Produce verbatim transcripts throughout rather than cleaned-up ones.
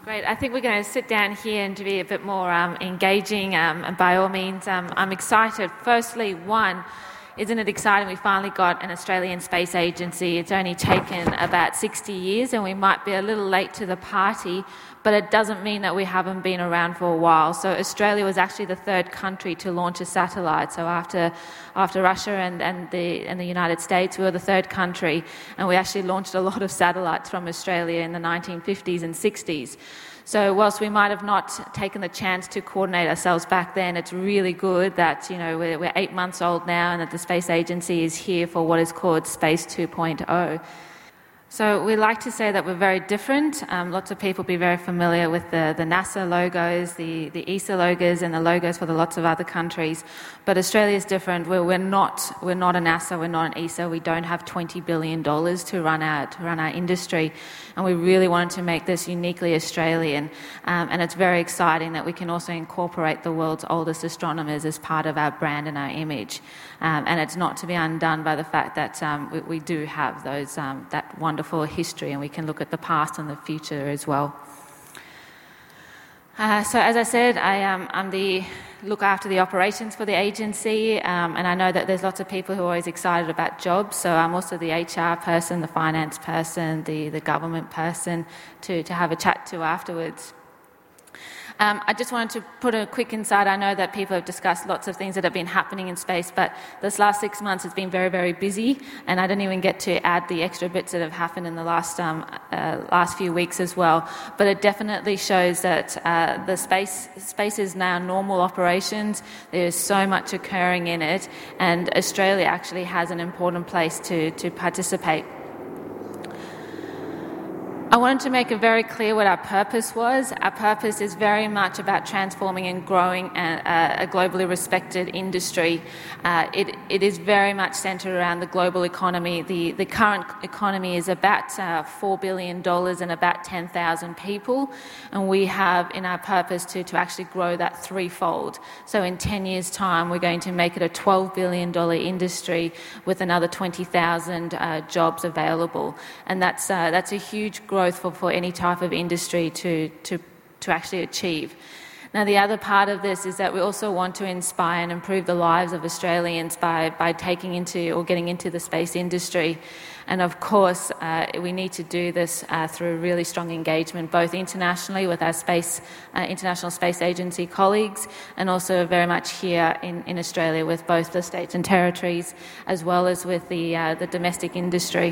Great. I think we're going to sit down here and to be a bit more um, engaging. Um, and by all means, um, I'm excited. Firstly, one, isn't it exciting we finally got an Australian Space Agency? It's only taken about sixty years and we might be a little late to the party, but it doesn't mean that we haven't been around for a while. So Australia was actually the third country to launch a satellite. So after after Russia and, and, the, and the United States, we were the third country, and we actually launched a lot of satellites from Australia in the nineteen fifties and sixties. So whilst we might have not taken the chance to coordinate ourselves back then, it's really good that, you know, we're, we're eight months old now and that the Space Agency is here for what is called Space two point oh. So we like to say that we're very different. Um, lots of people will be very familiar with the, the NASA logos, the, the E S A logos, and the logos for the lots of other countries. But Australia is different. We're, we're not we're not a NASA, we're not an E S A. We don't have twenty billion dollars to run our to run our industry, and we really wanted to make this uniquely Australian. Um, and it's very exciting that we can also incorporate the world's oldest astronomers as part of our brand and our image. Um, and it's not to be undone by the fact that um, we, we do have those um, that wonderful history, and we can look at the past and the future as well. Uh, so, as I said, I, um, I'm the look after the operations for the agency, um, and I know that there's lots of people who are always excited about jobs. So I'm also the H R person, the finance person, the the government person to to have a chat to afterwards. Um, I just wanted to put a quick insight. I know that people have discussed lots of things that have been happening in space, but this last six months has been very, very busy, and I didn't even get to add the extra bits that have happened in the last um, uh, last few weeks as well. But it definitely shows that uh, the space space is now normal operations. There is so much occurring in it, and Australia actually has an important place to to participate. I wanted to make it very clear what our purpose was. Our purpose is very much about transforming and growing a, a globally respected industry. Uh, it, it is very much centred around the global economy. The, the current economy is about uh, four billion dollars and about ten thousand people, and we have in our purpose to, to actually grow that threefold. So in ten years' time, we're going to make it a twelve billion dollars industry with another twenty thousand uh, jobs available, and that's, uh, that's a huge growth For, for any type of industry to, to, to actually achieve. Now, the other part of this is that we also want to inspire and improve the lives of Australians by, by taking into or getting into the space industry. And of course, uh, we need to do this uh, through really strong engagement, both internationally with our space, uh, International Space Agency colleagues, and also very much here in, in Australia with both the states and territories, as well as with the, uh, the domestic industry.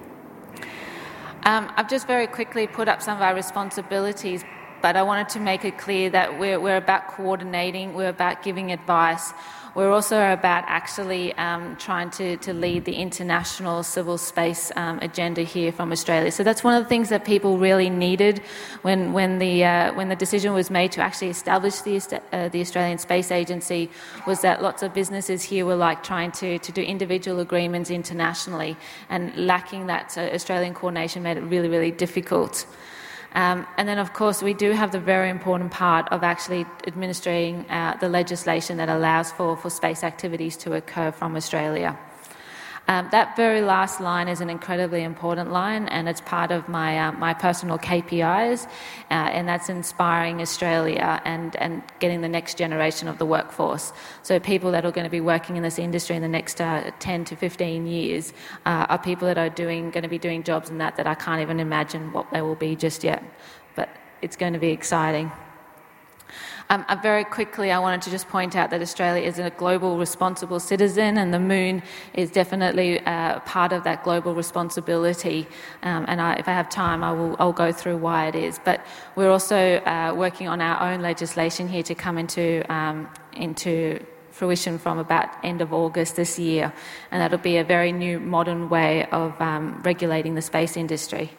Um, I've just very quickly put up some of our responsibilities, but I wanted to make it clear that we're, we're about coordinating, we're about giving advice. We're also about actually um, trying to, to lead the international civil space um, agenda here from Australia. So that's one of the things that people really needed when when the uh, when the decision was made to actually establish the uh, the Australian Space Agency, was that lots of businesses here were like trying to, to do individual agreements internationally, and lacking that uh, Australian coordination made it really, really difficult. Um, and then, of course, we do have the very important part of actually administering uh, the legislation that allows for, for space activities to occur from Australia. Um, that very last line is an incredibly important line, and it's part of my uh, my personal K P Is, uh, and that's inspiring Australia and, and getting the next generation of the workforce. So people that are going to be working in this industry in the next uh, ten to fifteen years uh, are people that are doing going to be doing jobs in that that I can't even imagine what they will be just yet, but it's going to be exciting. Um, uh, very quickly, I wanted to just point out that Australia is a global responsible citizen, and the moon is definitely uh, part of that global responsibility. Um, and I, if I have time, I will I'll go through why it is. But we're also uh, working on our own legislation here to come into um, into fruition from about end of August this year, and that'll be a very new, modern way of um, regulating the space industry.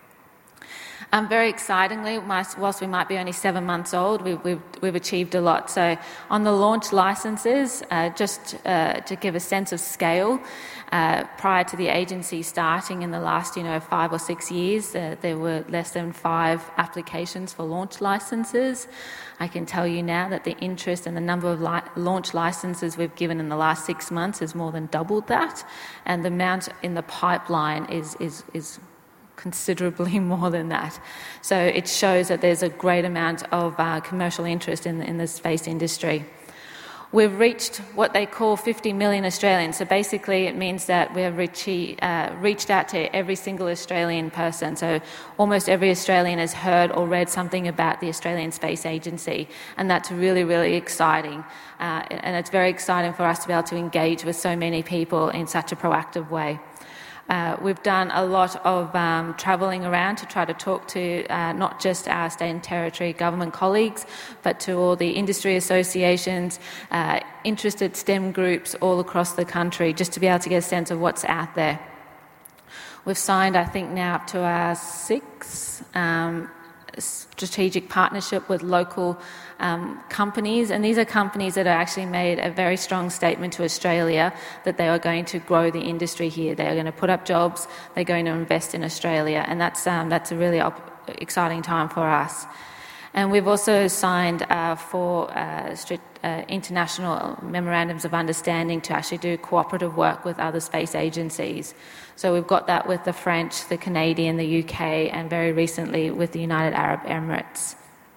Um, very excitingly, whilst we might be only seven months old, we've, we've, we've achieved a lot. So on the launch licences, uh, just uh, to give a sense of scale, uh, prior to the agency starting in the last, you know, five or six years, uh, there were less than five applications for launch licences. I can tell you now that the interest and the number of li- launch licences we've given in the last six months has more than doubled that, and the amount in the pipeline is is is considerably more than that. So it shows that there's a great amount of uh, commercial interest in, in the space industry. We've reached what they call fifty million Australians. So basically it means that we have reached, uh, reached out to every single Australian person. So almost every Australian has heard or read something about the Australian Space Agency, and that's really, really exciting. Uh, and it's very exciting for us to be able to engage with so many people in such a proactive way. Uh, we've done a lot of um, travelling around to try to talk to uh, not just our state and territory government colleagues, but to all the industry associations, uh, interested STEM groups all across the country, just to be able to get a sense of what's out there. We've signed, I think, now up to our sixth um, strategic partnership with local um, companies, and these are companies that have actually made a very strong statement to Australia that they are going to grow the industry here. They are going to put up jobs, they're going to invest in Australia, and that's um, that's a really op- exciting time for us. And we've also signed uh, four uh, strict, uh, international memorandums of understanding to actually do cooperative work with other space agencies. So we've got that with the French, the Canadian, the U K, and very recently with the United Arab Emirates.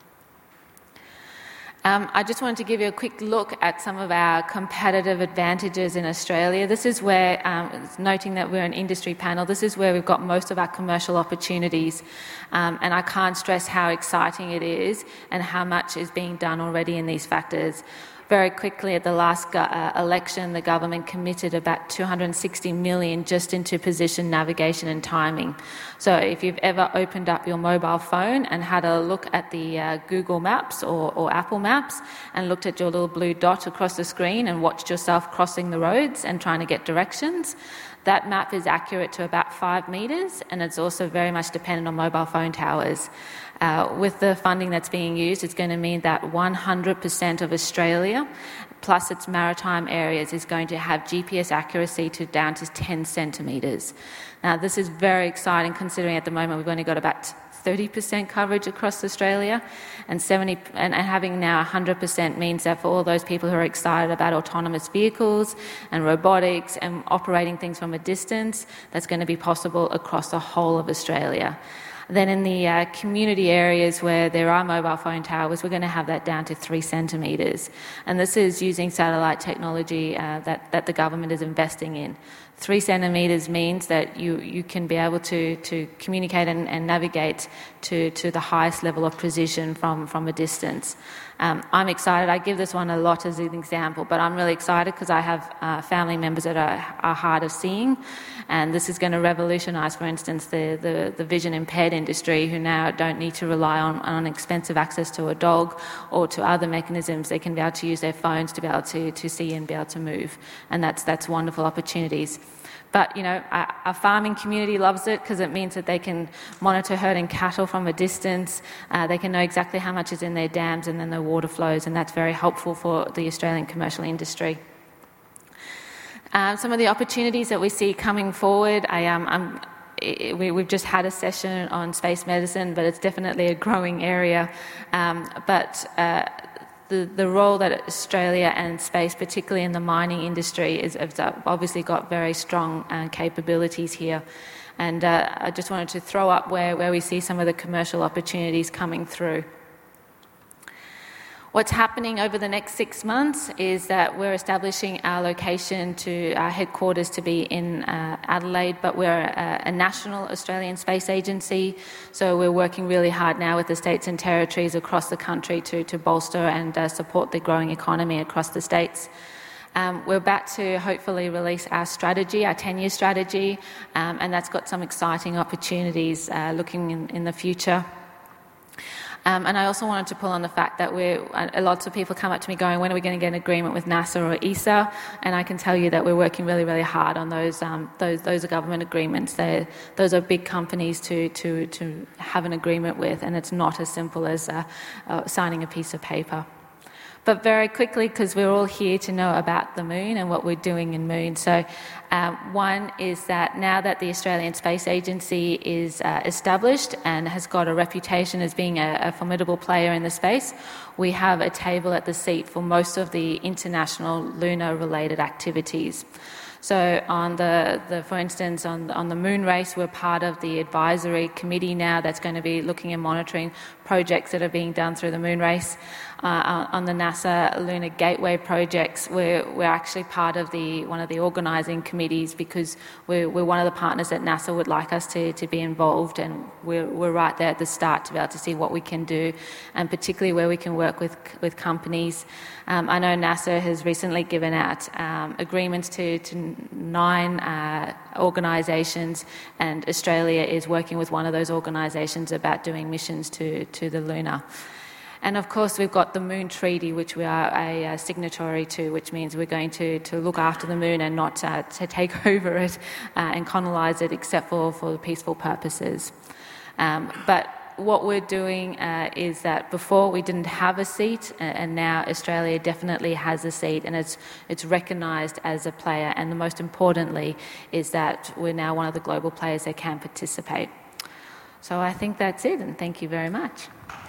Um, I just wanted to give you a quick look at some of our competitive advantages in Australia. This is where, um, noting that we're an industry panel, this is where we've got most of our commercial opportunities. Um, and I can't stress how exciting it is and how much is being done already in these factors. Very quickly, at the last go- uh, election, the government committed about two hundred sixty million dollars just into position, navigation and timing. So if you've ever opened up your mobile phone and had a look at the uh, Google Maps or, or Apple Maps and looked at your little blue dot across the screen and watched yourself crossing the roads and trying to get directions, that map is accurate to about five metres, and it's also very much dependent on mobile phone towers. Uh, with the funding that's being used, it's going to mean that one hundred percent of Australia, plus its maritime areas, is going to have G P S accuracy to down to ten centimetres. Now, this is very exciting considering at the moment we've only got about thirty percent coverage across Australia, and seventy and, and having now one hundred percent means that for all those people who are excited about autonomous vehicles and robotics and operating things from a distance, that's going to be possible across the whole of Australia. Then in the uh, community areas where there are mobile phone towers, we're going to have that down to three centimetres. And this is using satellite technology uh, that, that the government is investing in. Three centimetres means that you, you can be able to, to communicate and, and navigate to, to the highest level of precision from, from a distance. Um, I'm excited. I give this one a lot as an example, but I'm really excited because I have uh, family members that are, are hard of seeing, and this is going to revolutionise, for instance, the, the, the vision impaired industry, who now don't need to rely on, on expensive access to a dog or to other mechanisms. They can be able to use their phones to be able to, to see and be able to move, and that's, that's wonderful opportunities. But, you know, our, our farming community loves it because it means that they can monitor herding cattle from a distance. Uh, they can know exactly how much is in their dams and then the water flows, and that's very helpful for the Australian commercial industry. Um, some of the opportunities that we see coming forward, I, um, I'm, we, we've just had a session on space medicine, but it's definitely a growing area. Um, but uh, The, the role that Australia and space, particularly in the mining industry, is has obviously got very strong uh, capabilities here. And uh, I just wanted to throw up where, where we see some of the commercial opportunities coming through. What's happening over the next six months is that we're establishing our location to our headquarters to be in uh, Adelaide, but we're a, a national Australian space agency, so we're working really hard now with the states and territories across the country to, to bolster and uh, support the growing economy across the states. Um, we're about to hopefully release our strategy, our ten-year strategy, um, and that's got some exciting opportunities uh, looking in, in the future. Um, and I also wanted to pull on the fact that we're, uh, lots of people come up to me going, when are we going to get an agreement with NASA or E S A? And I can tell you that we're working really, really hard on those. Um, those, those are government agreements. They're, those are big companies to, to, to have an agreement with, and it's not as simple as uh, uh, signing a piece of paper. But very quickly, because we're all here to know about the moon and what we're doing in moon. So um, one is that now that the Australian Space Agency is uh, established and has got a reputation as being a, a formidable player in the space, we have a table at the seat for most of the international lunar-related activities. So on the, the for instance, on, on the moon race, we're part of the advisory committee now that's going to be looking and monitoring projects that are being done through the moon race. Uh, on the NASA Lunar Gateway projects, we're, we're actually part of the one of the organising committees because we're, we're one of the partners that NASA would like us to, to be involved, and we're, we're right there at the start to be able to see what we can do, and particularly where we can work with with companies. Um, I know NASA has recently given out um, agreements to, to nine uh, organisations, and Australia is working with one of those organisations about doing missions to, to the lunar. And of course, we've got the Moon Treaty, which we are a, a signatory to, which means we're going to, to look after the moon and not uh, to take over it uh, and colonise it, except for, for peaceful purposes. Um, but what we're doing uh, is that before we didn't have a seat, and now Australia definitely has a seat, and it's it's recognised as a player. And the most importantly is that we're now one of the global players that can participate. So I think that's it, and thank you very much.